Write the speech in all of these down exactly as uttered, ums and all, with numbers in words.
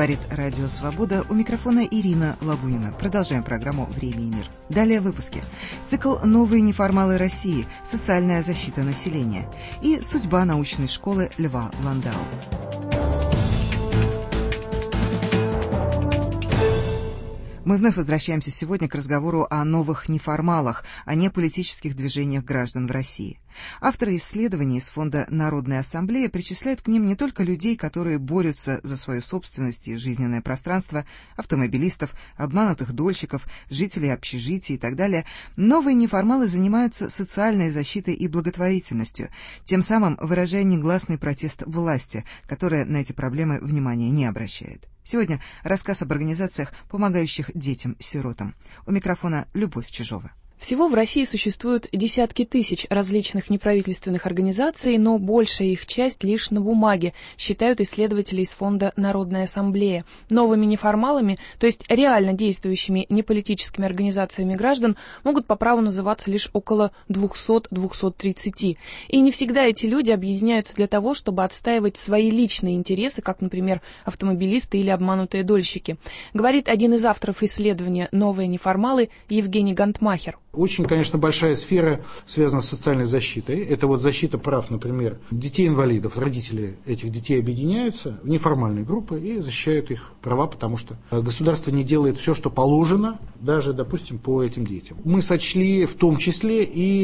Говорит Радио Свобода, у микрофона Ирина Лагунина. Продолжаем программу «Время и мир». Далее в выпуске. Цикл «Новые неформалы России. Социальная защита населения» и судьба научной школы Льва Ландау. Мы вновь возвращаемся сегодня к разговору о новых неформалах, о неполитических движениях граждан в России. Авторы исследований из Фонда Народной Ассамблеи причисляют к ним не только людей, которые борются за свою собственность и жизненное пространство, автомобилистов, обманутых дольщиков, жителей общежитий и так далее. Новые неформалы занимаются социальной защитой и благотворительностью, тем самым выражая негласный протест власти, которая на эти проблемы внимания не обращает. Сегодня рассказ об организациях, помогающих детям-сиротам. У микрофона Любовь Чижова. Всего в России существуют десятки тысяч различных неправительственных организаций, но большая их часть лишь на бумаге, считают исследователи из Фонда Народной Ассамблеи. Новыми неформалами, то есть реально действующими неполитическими организациями граждан, могут по праву называться лишь около двухсот — двухсот тридцати. И не всегда эти люди объединяются для того, чтобы отстаивать свои личные интересы, как, например, автомобилисты или обманутые дольщики. Говорит один из авторов исследования «Новые неформалы» Евгений Гантмахер. Очень, конечно, большая сфера связана с социальной защитой. Это вот защита прав, например, детей-инвалидов. Родители этих детей объединяются в неформальные группы и защищают их права, потому что государство не делает все, что положено, даже, допустим, по этим детям. Мы сочли в том числе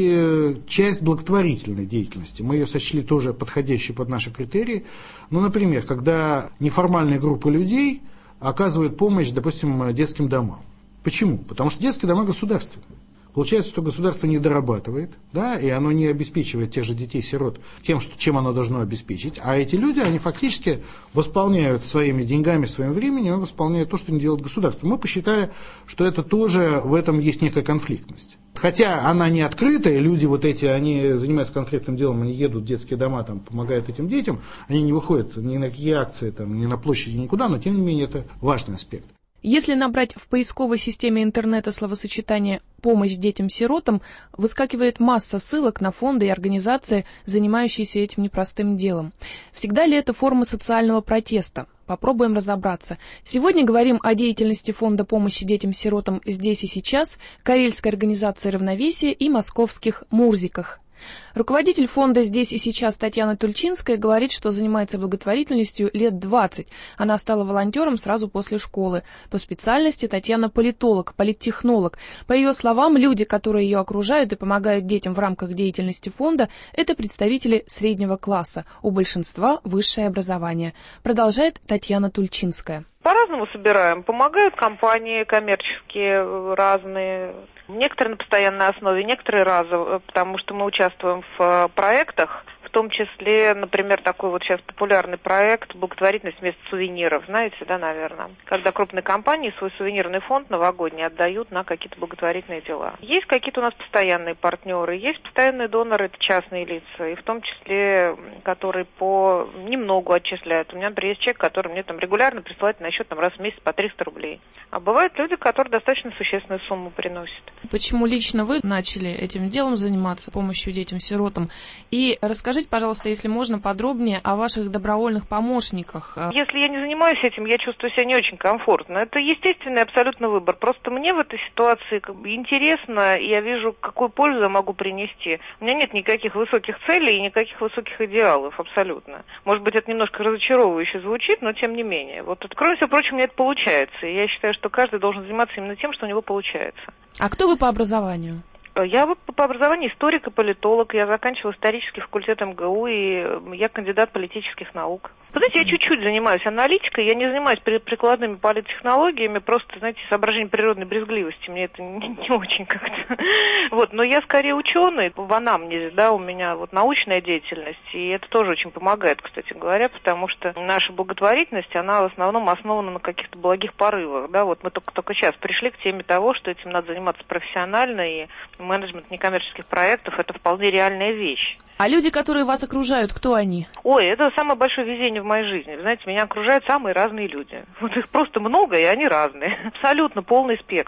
и часть благотворительной деятельности. Мы ее сочли тоже подходящей под наши критерии. Ну, например, когда неформальные группы людей оказывают помощь, допустим, детским домам. Почему? Потому что детские дома государственные. Получается, что государство не дорабатывает, да, и оно не обеспечивает тех же детей-сирот тем, что, чем оно должно обеспечить. А эти люди, они фактически восполняют своими деньгами, своим временем, восполняют то, что не делает государство. Мы посчитали, что это тоже, в этом есть некая конфликтность. Хотя она не открытая, люди вот эти, они занимаются конкретным делом, они едут в детские дома, там, помогают этим детям, они не выходят ни на какие акции, там, ни на площади, никуда, но тем не менее это важный аспект. Если набрать в поисковой системе интернета словосочетание «помощь детям-сиротам», выскакивает масса ссылок на фонды и организации, занимающиеся этим непростым делом. Всегда ли это форма социального протеста? Попробуем разобраться. Сегодня говорим о деятельности Фонда помощи детям-сиротам «Здесь и сейчас», Карельской организации «Равновесие» и московских «Мурзиках». Руководитель фонда «Здесь и сейчас» Татьяна Тульчинская говорит, что занимается благотворительностью лет двадцать. Она стала волонтером сразу после школы. По специальности Татьяна политолог, политтехнолог. По ее словам, люди, которые ее окружают и помогают детям в рамках деятельности фонда, это представители среднего класса. У большинства высшее образование. Продолжает Татьяна Тульчинская. По-разному собираем. Помогают компании коммерческие разные. Некоторые на постоянной основе, некоторые разово, потому что мы участвуем в проектах, в том числе, например, такой вот сейчас популярный проект «Благотворительность вместо сувениров». Знаете, да, наверное? Когда крупные компании свой сувенирный фонд новогодний отдают на какие-то благотворительные дела. Есть какие-то у нас постоянные партнеры, есть постоянные доноры, это частные лица, и в том числе, которые по немногу отчисляют. У меня, например, есть человек, который мне там регулярно присылает на счет там, раз в месяц по триста рублей. А бывают люди, которые достаточно существенную сумму приносят. Почему лично вы начали этим делом заниматься, помощью детям-сиротам? И расскажите, пожалуйста, если можно, подробнее о ваших добровольных помощниках. Если я не занимаюсь этим, я чувствую себя не очень комфортно. Это естественный абсолютно выбор. Просто мне в этой ситуации как бы интересно, и я вижу, какую пользу я могу принести. У меня нет никаких высоких целей и никаких высоких идеалов, абсолютно. Может быть, это немножко разочаровывающе звучит, но тем не менее. Вот, кроме всего прочего, у меня это получается. И я считаю, что каждый должен заниматься именно тем, что у него получается. А кто вы по образованию? Я вот по образованию историк и политолог. Я заканчивала исторический факультет эм гэ у, и я кандидат политических наук. Вы знаете, я чуть-чуть занимаюсь аналитикой, я не занимаюсь прикладными политтехнологиями, просто, знаете, соображение природной брезгливости. Мне это не, не очень как-то. Вот, но я скорее ученый в анамнезе, да, у меня вот научная деятельность, и это тоже очень помогает, кстати говоря, потому что наша благотворительность, она в основном основана на каких-то благих порывах, да, вот мы только, только сейчас пришли к теме того, что этим надо заниматься профессионально, и менеджмент некоммерческих проектов – это вполне реальная вещь. А люди, которые вас окружают, кто они? Ой, это самое большое везение в моей жизни. Вы знаете, меня окружают самые разные люди. Вот их просто много, и они разные. Абсолютно полный спектр.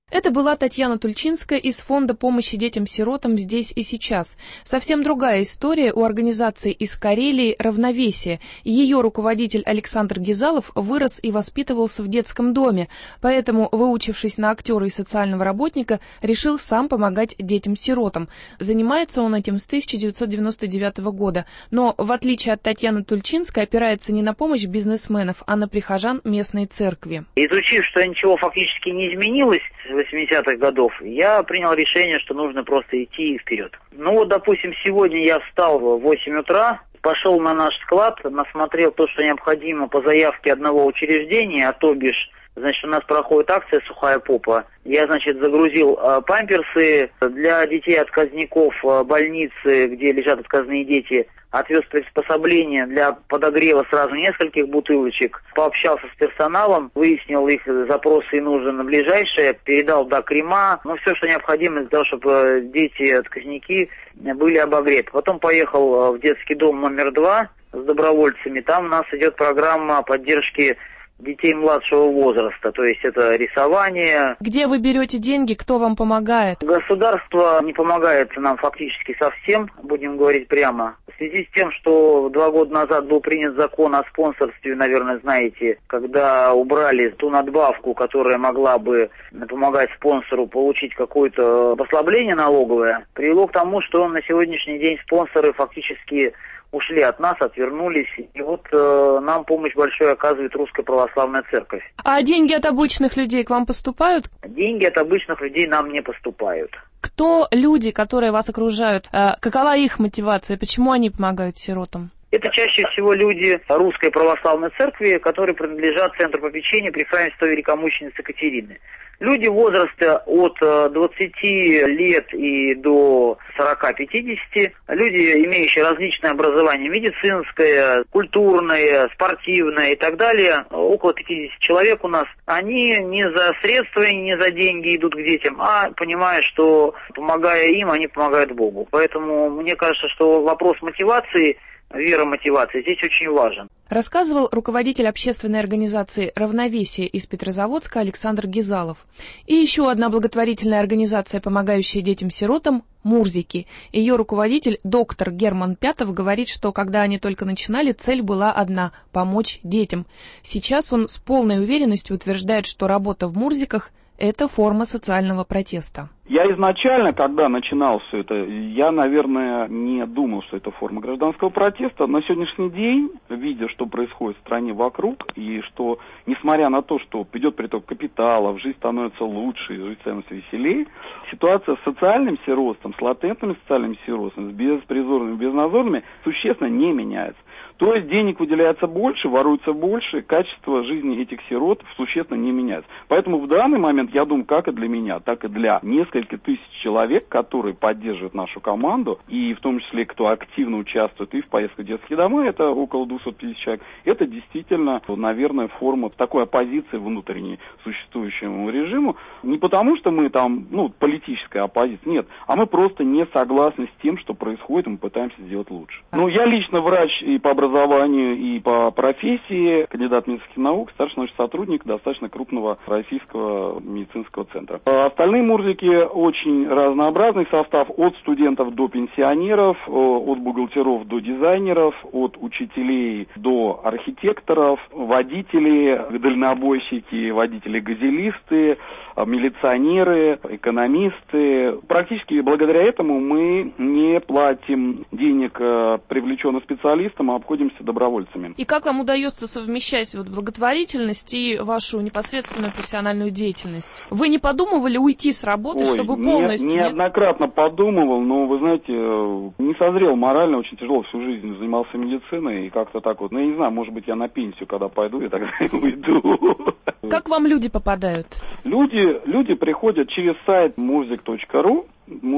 Это была Татьяна Тульчинская из Фонда помощи детям-сиротам «Здесь и сейчас». Совсем другая история у организации из Карелии «Равновесие». Ее руководитель Александр Гизалов вырос и воспитывался в детском доме, поэтому, выучившись на актера и социального работника, решил сам помогать детям-сиротам. Занимается он этим с тысяча девятьсот девяносто девятого года, но, в отличие от Татьяны Тульчинской, опирается не на помощь бизнесменов, а на прихожан местной церкви. Изучив, что ничего фактически не изменилось с восьмидесятых годов, я принял решение, что нужно просто идти вперед. Ну вот, допустим, сегодня я встал в восемь утра, пошел на наш склад, насмотрел то, что необходимо по заявке одного учреждения, а то бишь, значит, у нас проходит акция «Сухая попа». Я, значит, загрузил э, памперсы для детей-отказников э, больницы, где лежат отказные дети, отвез приспособления для подогрева сразу нескольких бутылочек, пообщался с персоналом, выяснил их запросы и нужды на ближайшее, передал, да, крема, ну, все, что необходимо для того, чтобы дети-отказники были обогреты. Потом поехал в детский дом номер два с добровольцами. Там у нас идет программа поддержки детей младшего возраста, то есть это рисование. Где вы берете деньги, кто вам помогает? Государство не помогает нам фактически совсем, будем говорить прямо. В связи с тем, что два года назад был принят закон о спонсорстве, наверное, знаете, когда убрали ту надбавку, которая могла бы помогать спонсору получить какое-то послабление налоговое, привело к тому, что на сегодняшний день спонсоры фактически ушли от нас, отвернулись, и вот э, нам помощь большую оказывает Русская Православная Церковь. А деньги от обычных людей к вам поступают? Деньги от обычных людей нам не поступают. Кто люди, которые вас окружают? Э, какова их мотивация? Почему они помогают сиротам? Это чаще всего люди Русской Православной Церкви, которые принадлежат Центру попечения при храме Святой Великомученицы Катерины. Люди возраста от двадцати лет и до сорока-пятидесяти, люди, имеющие различное образование, медицинское, культурное, спортивное и так далее, около пятидесяти человек у нас, они не за средства и не за деньги идут к детям, а понимая, что помогая им, они помогают Богу. Поэтому мне кажется, что вопрос мотивации, вера мотивации здесь очень важен. Рассказывал руководитель общественной организации «Равновесие» из Петрозаводска Александр Гизалов. И еще одна благотворительная организация, помогающая детям-сиротам – «Мурзики». Ее руководитель, доктор Герман Пятов, говорит, что когда они только начинали, цель была одна – помочь детям. Сейчас он с полной уверенностью утверждает, что работа в «Мурзиках» – это форма социального протеста. Я изначально, когда начинал все это, я, наверное, не думал, что это форма гражданского протеста. На сегодняшний день, видя, что происходит в стране вокруг, и что, несмотря на то, что идет приток капитала, жизнь становится лучше, жизнь становится веселее, ситуация с социальным сиротством, с латентными социальными сиротствами, с беспризорными, безнадзорными существенно не меняется. То есть денег выделяется больше, воруется больше, качество жизни этих сирот существенно не меняется. Поэтому в данный момент, я думаю, как и для меня, так и для нескольких тысяч человек, которые поддерживают нашу команду, и в том числе, кто активно участвует и в поездках в детские дома, это около двухсот тысяч человек, это действительно, наверное, форма такой оппозиции внутренней существующему режиму. Не потому, что мы там, ну, политическая оппозиция, нет, а мы просто не согласны с тем, что происходит, и мы пытаемся сделать лучше. Ну, я лично врач и по образованию, и по профессии, кандидат медицинских наук, старший научный сотрудник достаточно крупного российского медицинского центра. Остальные мурзики очень разнообразный состав, от студентов до пенсионеров, от бухгалтеров до дизайнеров, от учителей до архитекторов, водители, дальнобойщики, водители-газелисты, милиционеры, экономисты. Практически благодаря этому мы не платим денег привлеченным специалистам, а обходимся добровольцами. И как вам удается совмещать вот благотворительность и вашу непосредственную профессиональную деятельность? Вы не подумывали уйти с работы, Ой, чтобы полностью... Не, неоднократно подумывал, но, вы знаете, не созрел морально, очень тяжело всю жизнь занимался медициной, и как-то так вот, ну, я не знаю, может быть, я на пенсию, когда пойду, я тогда и уйду. Как вам люди попадают? Люди, люди приходят через сайт мурзик точка ру, Мурзик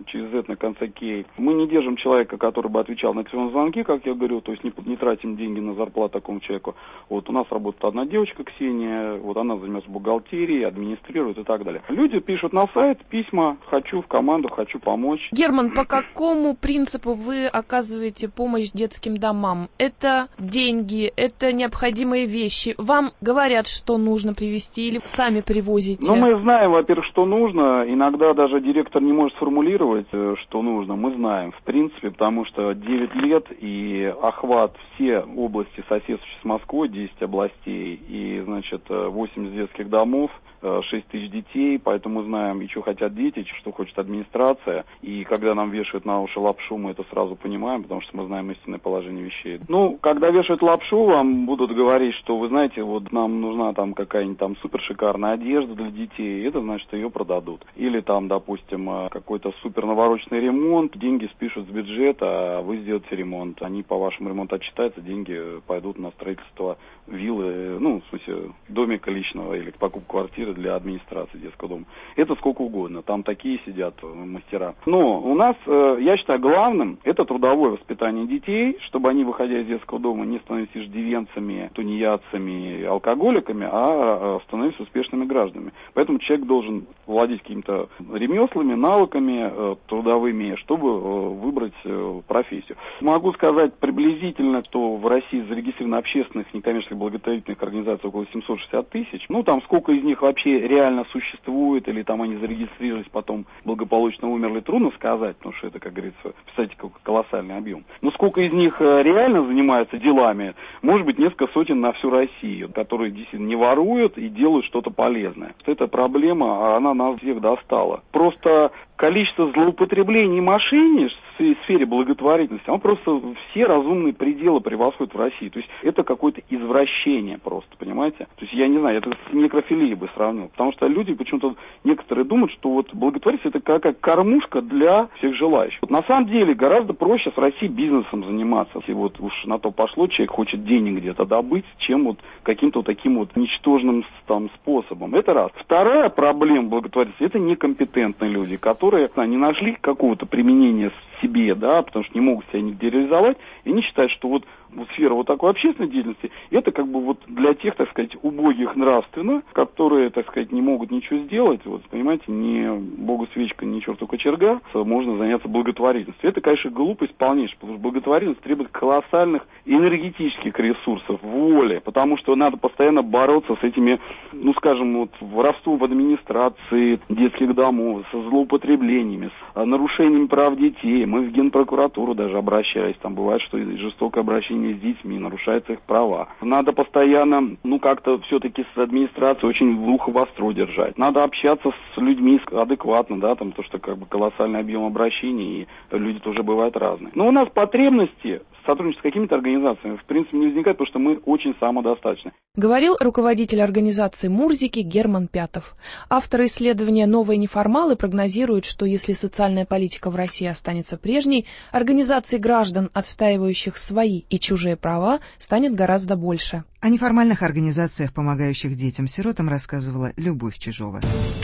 через Z на конце K. Мы не держим человека, который бы отвечал на телефонные звонки, как я говорю, то есть не, не тратим деньги на зарплату такому человеку. Вот у нас работает одна девочка, Ксения, вот она занимается бухгалтерией, администрирует и так далее. Люди пишут на сайт письма, хочу в команду, хочу помочь. Герман, по какому принципу вы оказываете помощь детским домам? Это деньги, это необходимые вещи. Вам говорят, что нужно привезти, или сами привозите? Ну, мы знаем, во-первых, что нужно. Иногда даже директор не может сформулировать, что нужно. Мы знаем, в принципе, потому что девять лет и охват все области, соседствующие с Москвой, десять областей, и, значит, восемьдесят детских домов, шесть тысяч детей, поэтому мы знаем, и что хотят дети, что хочет администрация. И когда нам вешают на уши лапшу, мы это сразу понимаем, потому что мы знаем истинное положение вещей. Ну, когда вешают лапшу, вам будут говорить, что, вы знаете, вот нам нужна там какая-нибудь там супер шикарная одежда для детей, это значит, ее продадут. Или там, допустим, какой-то супер навороченный ремонт, деньги спишут с бюджета, а вы сделаете ремонт. Они по вашему ремонту отчитаются, деньги пойдут на строительство виллы, ну, в смысле, домика личного или покупку квартиры для администрации детского дома. Это сколько угодно, там такие сидят мастера. Но у нас, я считаю, главным это трудовое воспитание детей, чтобы они, выходя из детского дома, не становились иждивенцами, тунеядцами, алкоголиками, а становились успешными гражданами. Поэтому человек должен владеть какими-то ремеслами, навыками трудовыми, чтобы выбрать профессию. Могу сказать приблизительно, что в России зарегистрировано общественных некоммерческих благотворительных организаций около семьсот шестьдесят тысяч. Ну, там сколько из них вообще реально существует, или там они зарегистрировались, потом благополучно умерли, трудно сказать, потому что это, как говорится, представьте, какой колоссальный объем. Но сколько из них реально занимаются делами, может быть, несколько сотен на всю Россию, которые действительно не воруют и делают что-то полезное. Эта проблема, она нас всех достала. Просто количество злоупотреблений и мошенничеств в сфере благотворительности, оно просто все разумные пределы превосходит в России. То есть это какое-то извращение просто, понимаете? То есть я не знаю, это с некрофилией бы сравнил. Потому что люди почему-то некоторые думают, что вот благотворительность это какая кормушка для всех желающих. Вот на самом деле гораздо проще в России бизнесом заниматься. Если вот уж на то пошло, человек хочет денег где-то добыть, чем вот каким-то вот таким вот ничтожным там способом. Это раз. Вторая проблема благотворительности это некомпетентные люди, которые которые не нашли какого-то применения себе, да, потому что не могут себя нигде реализовать, и они считают, что вот, вот сфера вот такой общественной деятельности, это как бы вот для тех, так сказать, убогих нравственно, которые, так сказать, не могут ничего сделать, вот, понимаете, ни богу свечка, ни черту кочерга, можно заняться благотворительностью. Это, конечно, глупость полнейшая, потому что благотворительность требует колоссальных энергетических ресурсов, воли, потому что надо постоянно бороться с этими, ну, скажем, вот, воровством в администрации детских домов, со злоупотреблениями, с нарушениями прав детей. Мы в Генпрокуратуру даже обращались, там бывает, что жестокое обращение с детьми, нарушаются их права. Надо постоянно, ну, как-то все-таки с администрацией очень в ухо востро держать. Надо общаться с людьми адекватно, да, там, то, что как бы колоссальный объем обращений, и люди тоже бывают разные. Но у нас потребности сотрудничать с какими-то организациями, в принципе, не возникает, потому что мы очень самодостаточны. Говорил руководитель организации «Мурзики» Герман Пятов. Авторы исследования «Новые неформалы» прогнозируют, что если социальная политика в России останется прежней, организаций граждан, отстаивающих свои и чужие права, станет гораздо больше. О неформальных организациях, помогающих детям-сиротам, рассказывала Любовь Чижова.